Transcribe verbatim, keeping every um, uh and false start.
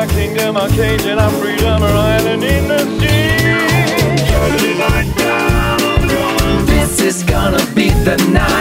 my kingdom, my cage, and our freedom, our island in the sea. This is gonna be the night.